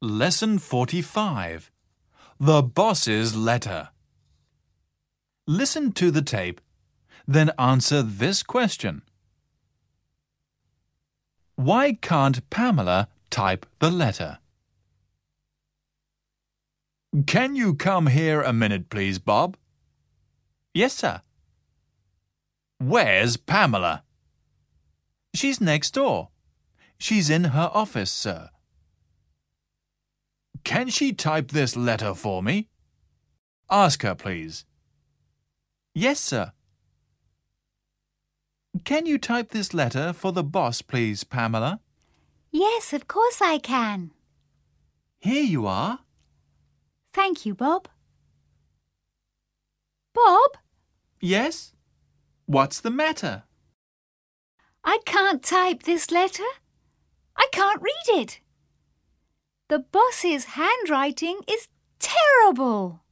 Lesson 45. The Boss's Letter. Listen to the tape, then answer this question. Why can't Pamela type the letter? Can you come here a minute, please, Bob? Yes, sir. Where's Pamela? She's next door. She's in her office, sir. Can she type this letter for me? Ask her, please. Yes, sir. Can you type this letter for the boss, please, Pamela? Yes, of course I can. Here you are. Thank you, Bob. Bob? Yes? What's the matter? I can't type this letter. I can't read it. The boss's handwriting is terrible.